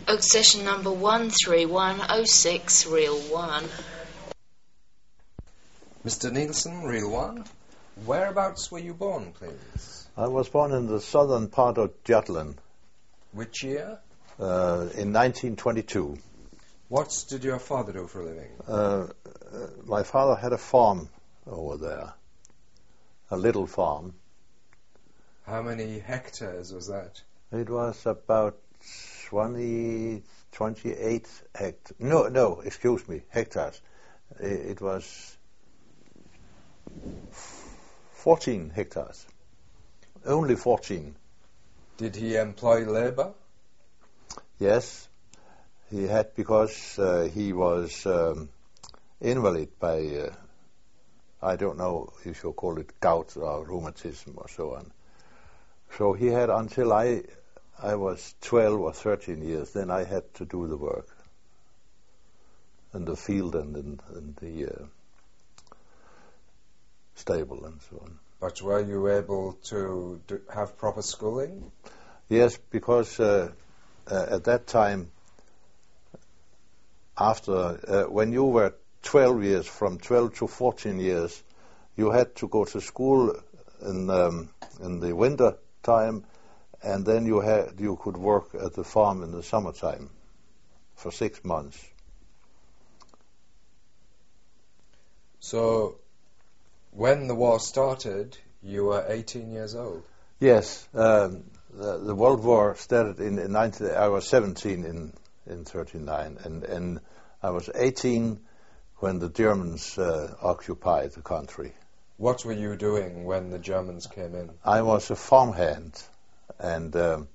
Session number 13106, reel 1. Mr. Nielsen, reel 1. Whereabouts were you born, please? I was born in the southern part of Jutland. Which year? In 1922. What did your father do for a living? My father had a farm over there, a little farm. How many hectares was that? It was about 28 hectares. No, excuse me, hectares. It was 14 hectares. Only 14. Did he employ labor? Yes, he had, because he was invalid by, I don't know if you call it gout or rheumatism or so on. So he had until I was 12 or 13 years, then I had to do the work in the field and in the stable and so on. But were you able to have proper schooling? Yes, because at that time, after when you were 12 years, from 12 to 14 years, you had to go to school in the winter time, and then you could work at the farm in the summertime for 6 months. So, when the war started, you were 18 years old? Yes, the World War started in 19. I was 17 in 39, and I was 18 when the Germans occupied the country. What were you doing when the Germans came in? I was a farmhand, and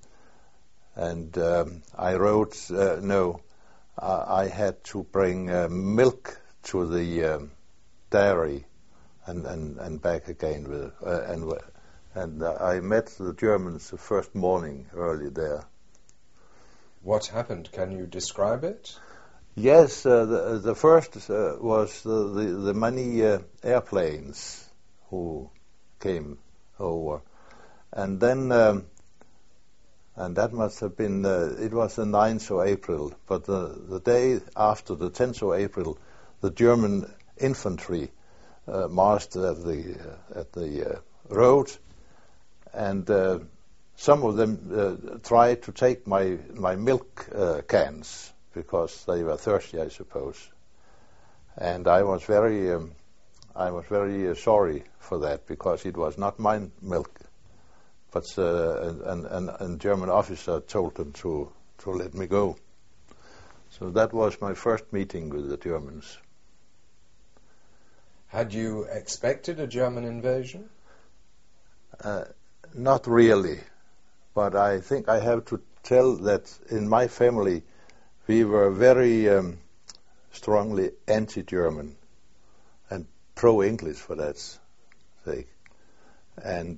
I wrote. I had to bring milk to the dairy and back again with and I met the Germans the first morning early there. What happened? Can you describe it? Yes, the first was the many airplanes who came over, and then and that must have been it was the 9th of April, but the day after, the 10th of April, the German infantry marched at the road, and some of them tried to take my milk cans because they were thirsty, I suppose. And I was very sorry for that, because it was not my milk, but a German officer told them to let me go. So that was my first meeting with the Germans. Had you expected a German invasion? Not really, but I think I have to tell that in my family we were very strongly anti-German and pro-English for that sake. And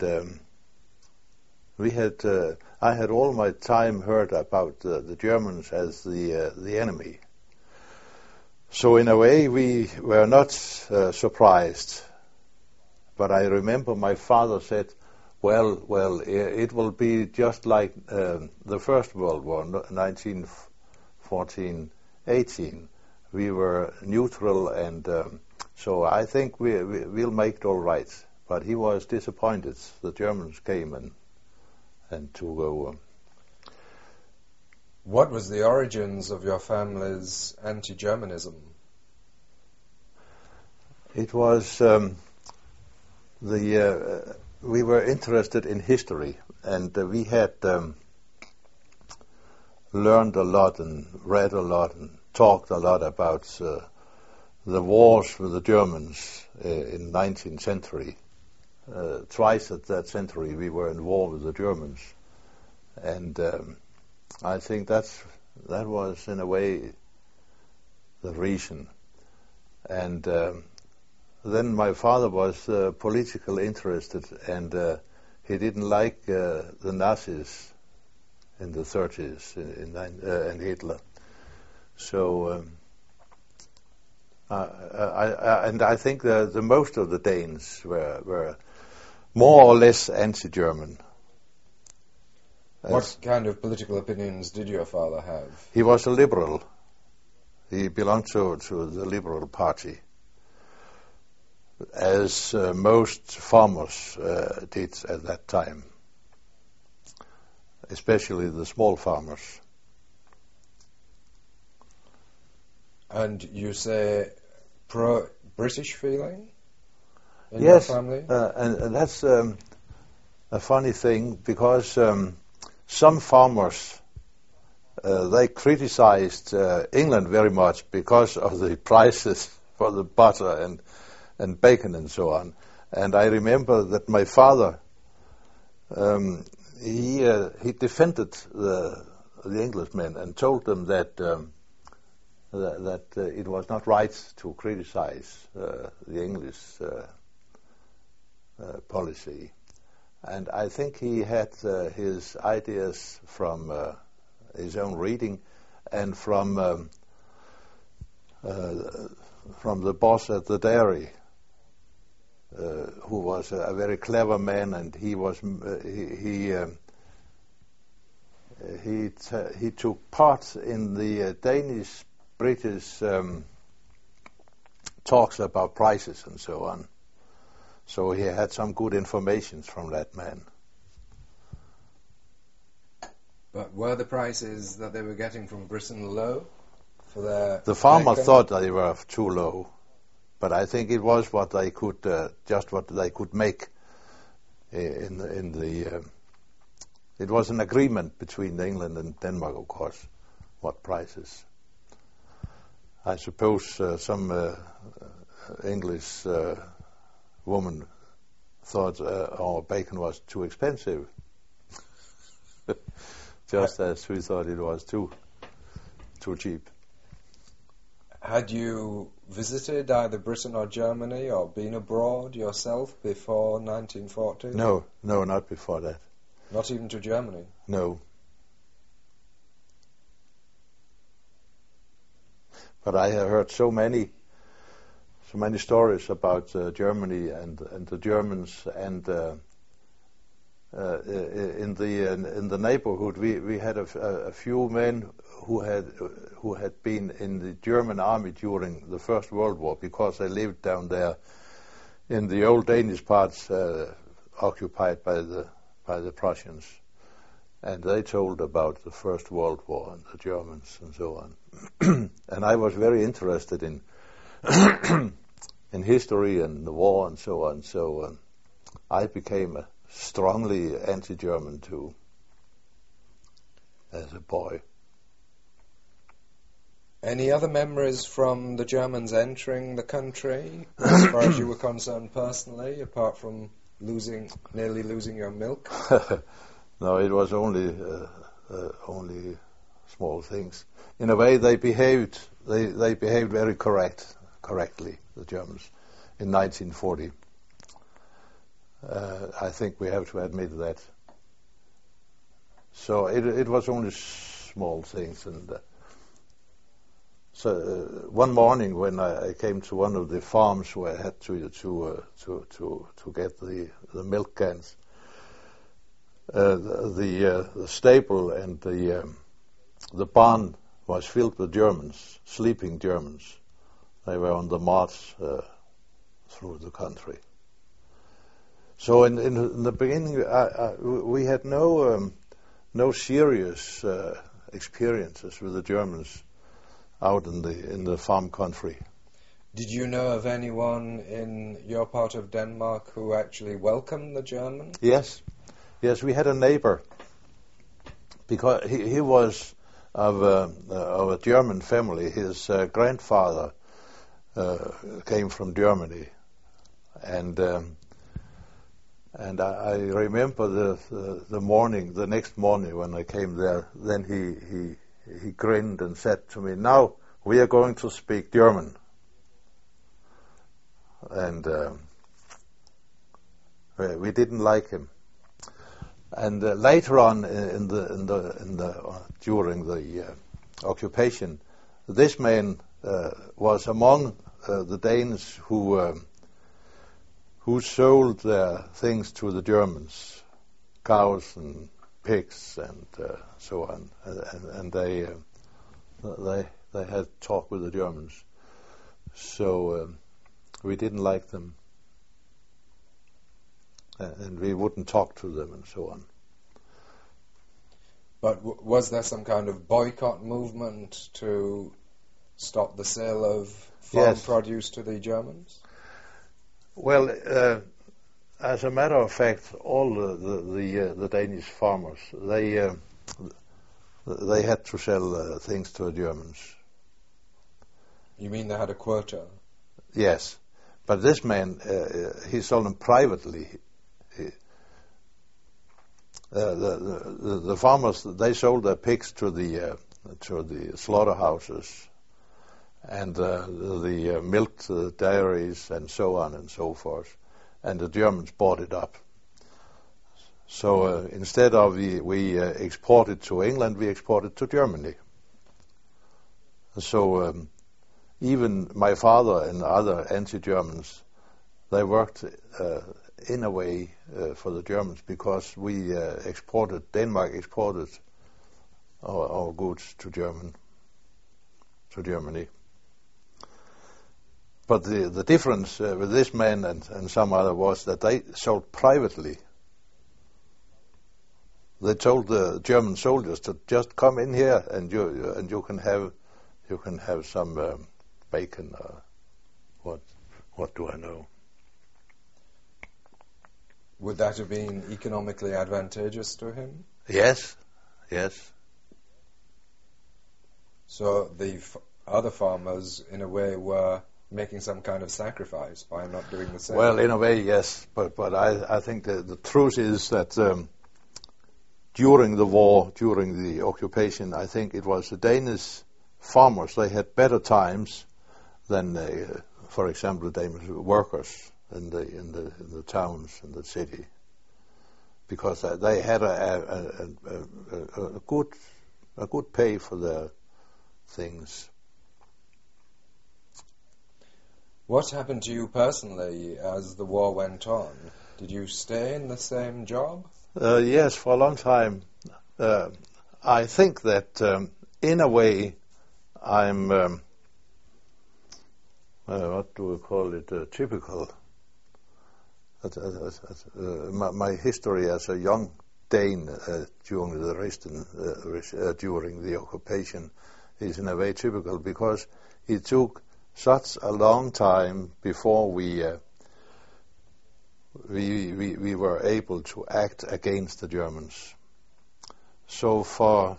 I had all my time heard about the Germans as the enemy. So in a way we were not surprised. But I remember my father said, well, it will be just like the First World War, 1914-18. We were neutral, and so I think we'll make it all right. But he was disappointed. The Germans came and took over. What was the origins of your family's anti-Germanism? It was we were interested in history, and we had learned a lot and read a lot and talked a lot about the wars with the Germans in 19th century. Twice at that century we were in war with the Germans, and I think that was in a way the reason. And then my father was politically interested, and he didn't like the Nazis in the 30s and Hitler. So I think the most of the Danes were more or less anti-German. What kind of political opinions did your father have? He was a liberal. He belonged to the Liberal Party, as most farmers did at that time, especially the small farmers. And you say pro-British feeling in Yes, your family? and that's a funny thing, because some farmers, they criticized England very much because of the prices for the butter and bacon and so on. And I remember that my father, he defended the Englishmen and told them that it was not right to criticize the English policy. And I think he had his ideas from his own reading and from the boss at the dairy, who was a very clever man, and he took part in the Danish-British talks about prices and so on. So he had some good information from that man. But were the prices that they were getting from Britain low for their... The farmers bacon? thought they were too low, but I think it was what they could, just what they could make in the. It was an agreement between England and Denmark, of course, what prices. I suppose some English woman thought our bacon was too expensive, just as we thought it was too cheap. Had you visited either Britain or Germany or been abroad yourself before 1940? No, not before that. Not even to Germany? No. But I have heard so many stories about Germany and the Germans, and in the neighborhood we had a few men who had been in the German army during the First World War, because they lived down there in the old Danish parts occupied by the Prussians, and they told about the First World War and the Germans and so on. And I was very interested in in history and the war and so on, so I became strongly anti-German too as a boy. Any other memories from the Germans entering the country, as far as you were concerned personally, apart from nearly losing your milk? No, it was only small things. In a way, they behaved very correctly, the Germans, in 1940. I think we have to admit that. So it was only small things, and so one morning when I came to one of the farms where I had to get the milk cans, the stable and the barn was filled with Germans, sleeping Germans. They were on the march through the country. So in the beginning, we had no serious experiences with the Germans out in the farm country. Did you know of anyone in your part of Denmark who actually welcomed the Germans? Yes, we had a neighbor, because he was of a German family. His grandfather came from Germany, and I remember the next morning when I came there. Then he grinned and said to me, "Now we are going to speak German." And we didn't like him. And later on during the occupation, this man was among the Danes who sold their things to the Germans, cows and pigs and so on, and they had talk with the Germans. So we didn't like them, and we wouldn't talk to them and so on. But was there some kind of boycott movement to stop the sale of farm produce to the Germans? Well, as a matter of fact, all the Danish farmers, they had to sell things to the Germans. You mean they had a quota? Yes, but this man, he sold them privately. The farmers, they sold their pigs to the slaughterhouses and the milk dairies and so on and so forth, and the Germans bought it up. So instead of we exported to England, we exported to Germany. So even my father and other anti-Germans, they worked in a way for the Germans, because we Denmark exported our goods to Germany. But the difference with this man and some other was that they sold privately. They told the German soldiers to just come in here and you can have some bacon or what do I know. Would that have been economically advantageous to him? Yes. So the other farmers, in a way, were making some kind of sacrifice by not doing the same? Well, in a way, yes. But I think the truth is that during the war, during the occupation, I think it was the Danish farmers, they had better times than, for example, the Danish workers in the towns and the city, because they had a good pay for their things. What happened to you personally as the war went on? Did you stay in the same job? Yes, for a long time. I think that in a way I'm what do we call it? Typical. My history as a young Dane during the occupation is in a way typical, because it took such a long time before we were able to act against the Germans. So for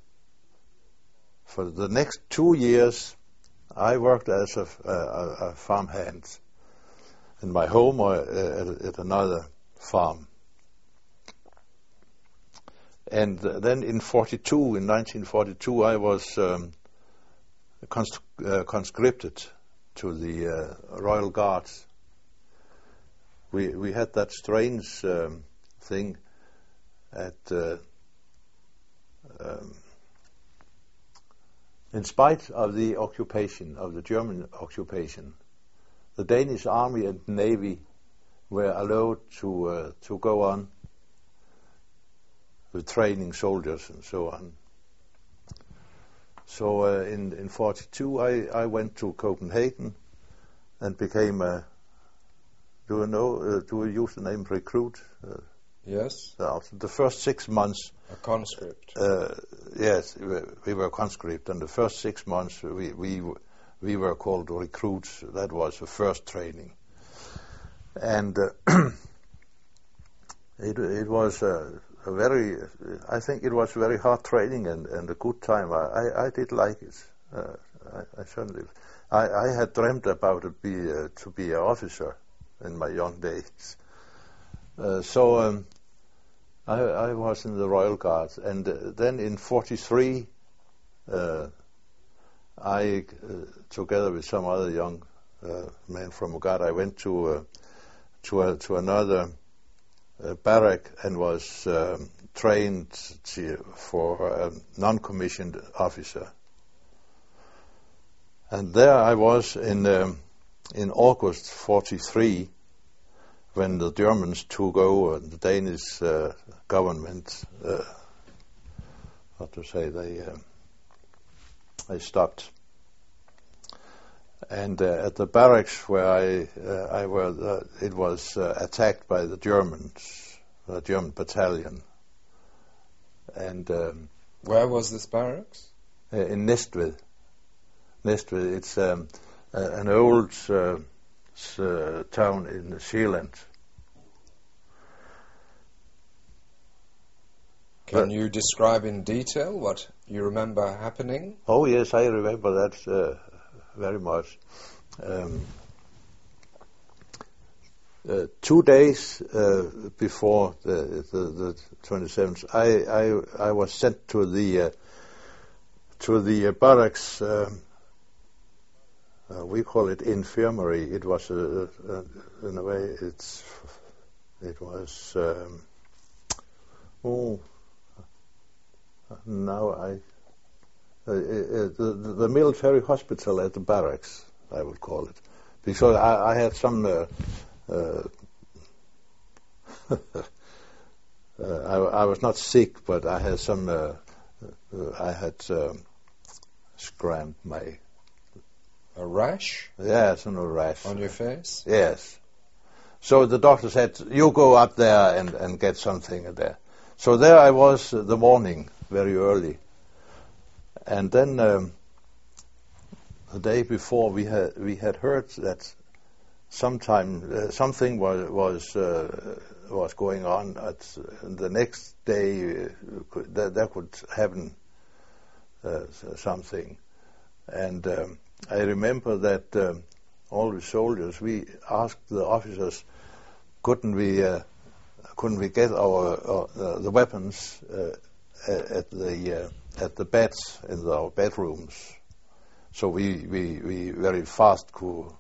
the next 2 years, I worked as a farmhand in my home or at another farm. And then in 1942, I was conscripted to the Royal Guards. We had that strange thing at in spite of the occupation, of the German occupation, the Danish army and navy were allowed to go on with training soldiers and so on. So in 42 I went to Copenhagen and became a, do we use the name recruit? Yes. The first 6 months. A conscript. Yes, we were conscript, and the first 6 months we were called recruits. That was the first training, and it was I think it was very hard training and a good time. I did like it. I certainly. I had dreamt about it to be an officer in my young days. So I was in the Royal Guards, and then in 43, I, together with some other young men from Uganda, I went to another barrack and was trained for a non-commissioned officer. And there I was in August 43. when the Germans took over, the Danish government, they stopped. And at the barracks where I was, it was attacked by the Germans, the German battalion. And where was this barracks? In Næstved. Næstved, it's an old town in Zealand. Can you describe in detail what you remember happening? Oh yes, I remember that very much. 2 days before the 27th, I was sent to the barracks. We call it infirmary. It was in a way it was. The military hospital at the barracks, I would call it, because I had some. I was not sick, but I had some. I had scrammed my. A rash? Yes, a rash. On your face? Yes. So the doctor said, you go up there and get something there. So there I was the morning, very early. And then the day before we had heard that something was going on. The next day there could happen something. And I remember that all the soldiers, we asked the officers, couldn't we get our the weapons at the beds in our bedrooms, so we very fast could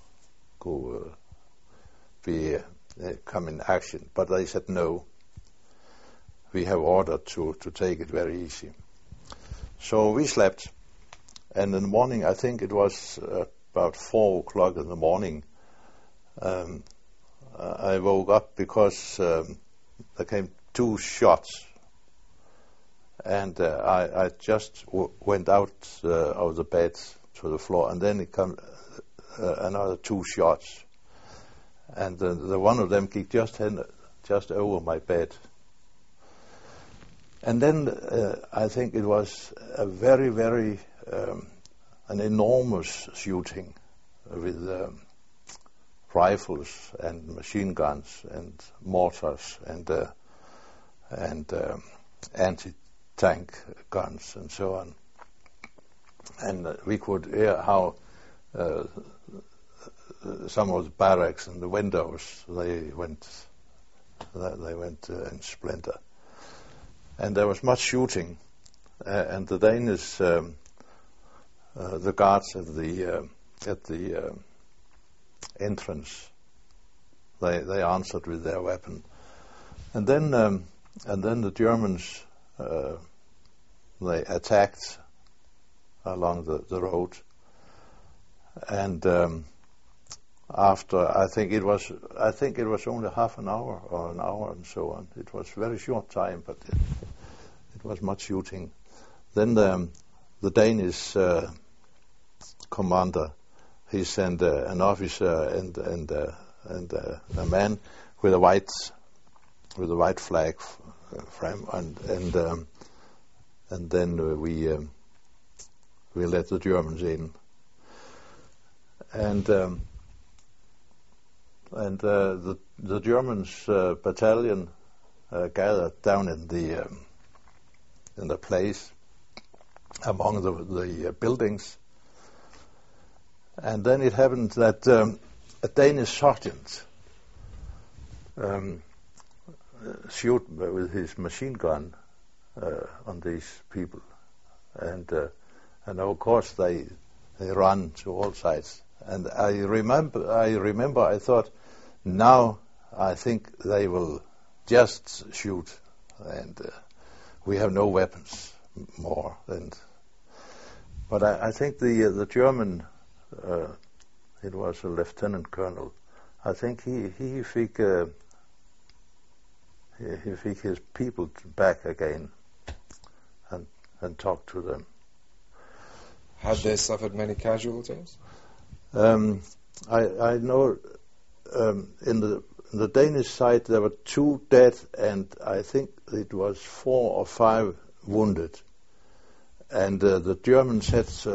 come in action. But they said no. We have ordered to take it very easy. So we slept. And in the morning, I think it was about 4 o'clock in the morning, I woke up because there came 2 shots. And I just went out of the bed to the floor, and then it came another 2 shots. And the one of them kicked just over my bed. And then I think it was a very, very an enormous shooting with rifles and machine guns and mortars and anti-tank guns and so on. And we could hear how some of the barracks and the windows they went in splinter. And there was much shooting, and the Danish, the guards at the entrance, they answered with their weapon, and then the Germans they attacked along the road, and after I think it was only half an hour or an hour and so on. It was very short time, but it was much shooting. Then the Danish commander, he sent an officer and a man with a white flag frame, and then we let the Germans in, and the Germans battalion gathered down in the place among the buildings, and then it happened that a Danish sergeant shoot with his machine gun on these people, and of course they run to all sides. And I remember I thought, now I think they will just shoot, and we have no weapons more. But I think the German, it was a lieutenant colonel, I think he fick his people back again and talk to them. Had they suffered many casualties? I know in the Danish side there were 2 dead, and I think it was 4 or 5 wounded. And the Germans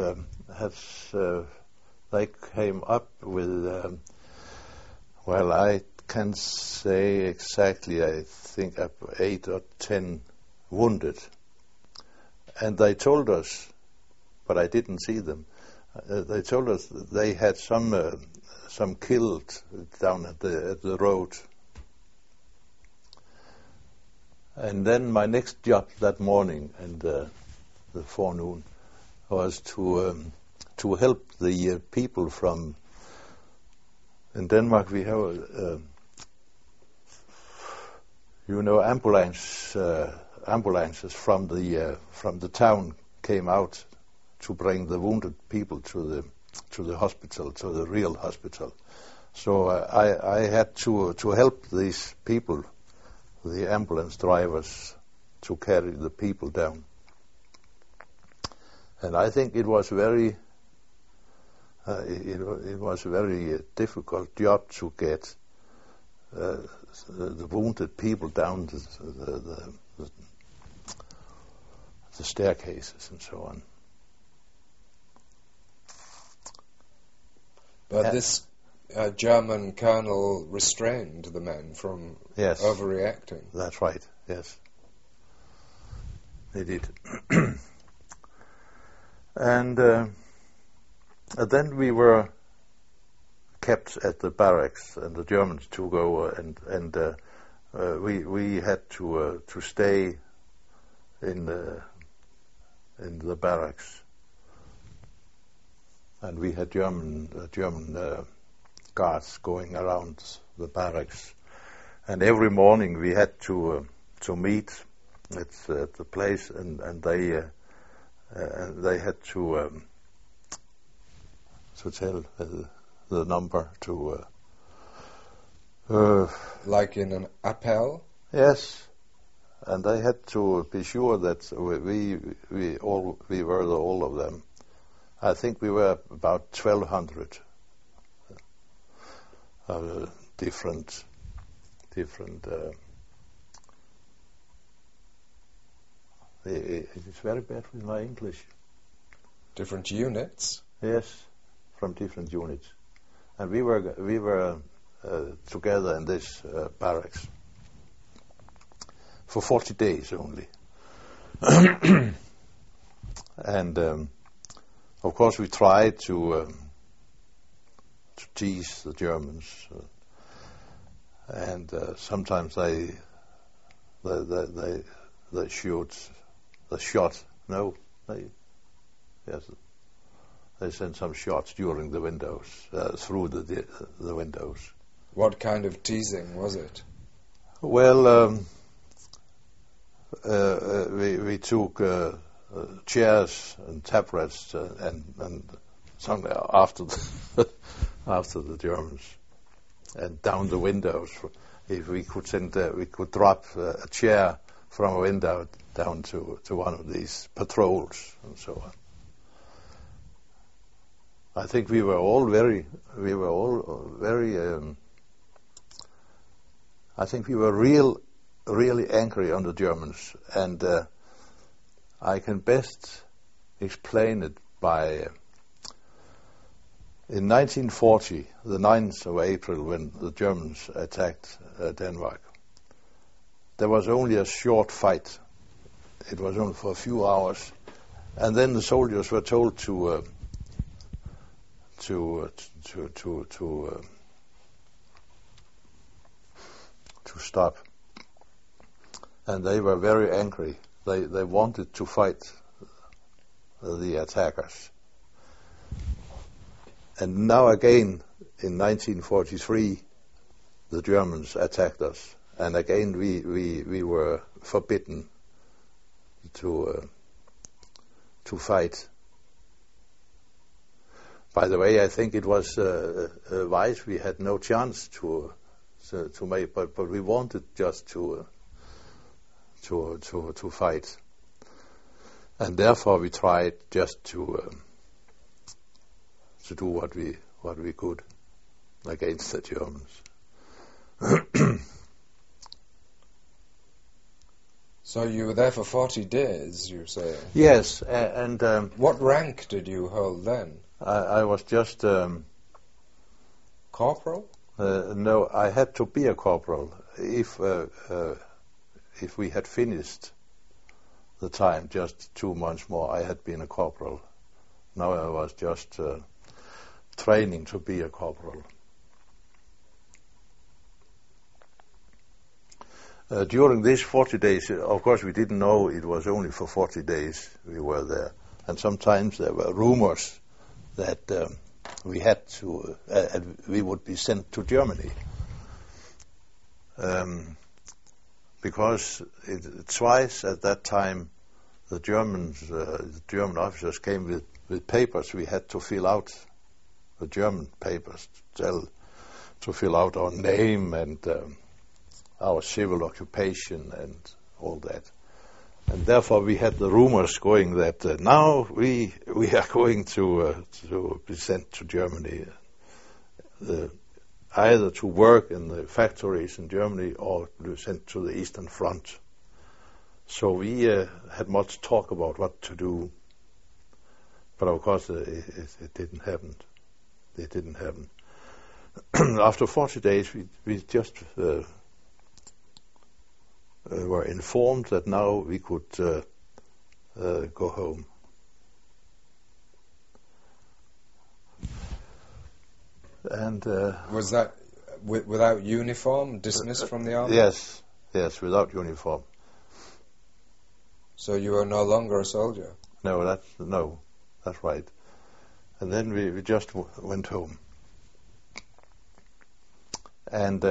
they came up with, well, I can't say exactly, I think up 8 or 10 wounded. And they told us, but I didn't see them, they told us that they had some killed down at the road. And then my next job that morning and the forenoon was to help the people from. In Denmark we have ambulances from the town came out to bring the wounded people to the hospital, to the real hospital. So I had to help these people, the ambulance drivers, to carry the people down. And I think it was very difficult job to get the wounded people down the staircases and so on. But this German colonel restrained the men from overreacting. That's right, yes. They did. And then we were kept at the barracks, and the Germans took over, and we had to stay in the barracks, and we had German guards going around the barracks, and every morning we had to meet at the place, and they had to tell the number to like in an appel. Yes, and they had to be sure that we were all of them. I think we were about 1,200 different. It's very bad with my English. Different units. Yes, from different units, and we were together in this barracks for 40 days only. And of course we tried to tease the Germans, and sometimes they sent some shots during the windows, through the windows. What kind of teasing was it? Well, we took chairs and tabrets and some after the Germans, and down the windows. If we could drop a chair from a window down to one of these patrols and so on. I think we were all very. I think we were really angry on the Germans, and I can best explain it by. In 1940, the 9th of April, when the Germans attacked Denmark, there was only a short fight. It was only for a few hours, and then the soldiers were told to stop, and they were very angry. They wanted to fight the attackers. And now again, in 1943, the Germans attacked us, and again we were forbidden to fight. By the way, I think it was wise. We had no chance to make, but we wanted just to fight, and therefore we tried just to do what we could against the Germans. So you were there for 40 days, you say? Yes, and what rank did you hold then? I was just corporal? No, I had to be a corporal if we had finished the time just 2 months more. I had been a corporal. Now I was just training to be a corporal. During these 40 days, of course, we didn't know it was only for 40 days we were there. And sometimes there were rumors that we had to, we would be sent to Germany. Because twice at that time, the German officers came with papers we had to fill out, the German papers, to fill out our name and our civil occupation and all that. And therefore we had the rumors going that now we are going to be sent to Germany, either to work in the factories in Germany or to be sent to the Eastern Front. So we had much talk about what to do, but of course it didn't happen. It didn't happen. After 40 days, we just were informed that now we could go home. And was that without uniform, dismissed from the army? Yes, without uniform. So you are no longer a soldier? No, that's right. And then we just went home. And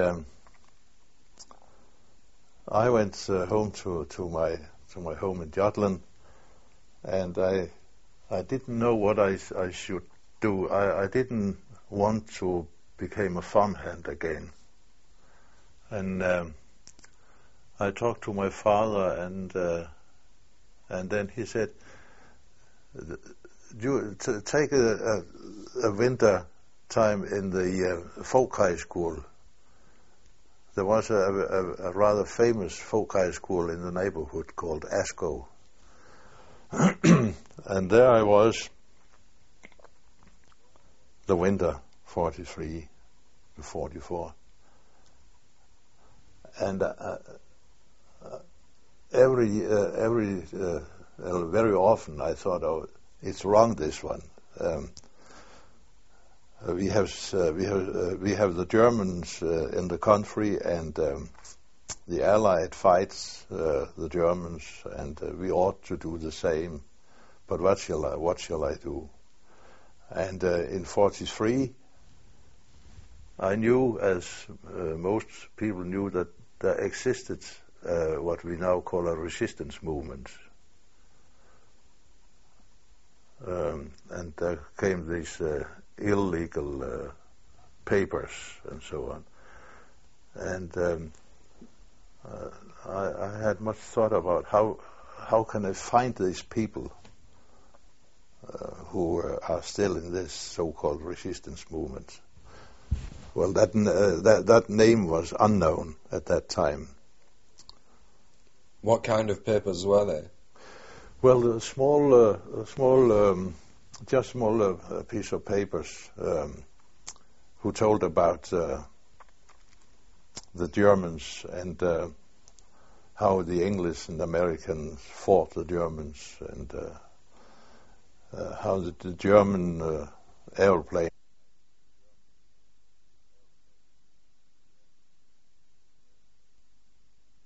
I went home to my home in Jutland, and I didn't know what I should do. I didn't want to become a farmhand again. And I talked to my father, and then he said, take a winter time in the folk high school. There was a rather famous folk high school in the neighborhood called Asko. And there I was, the winter, 43 to 44. And very often I thought, oh, it's wrong, this one. We have the Germans in the country, and the Allied fights the Germans, and we ought to do the same. But what shall I do? And in 43, I knew, as most people knew, that there existed what we now call a resistance movement. And there came these illegal papers and so on. And I had much thought about how can I find these people who are still in this so-called resistance movement. Well, that name was unknown at that time. What kind of papers were they? Well, a small piece of papers who told about the Germans and how the English and Americans fought the Germans, and how the German airplane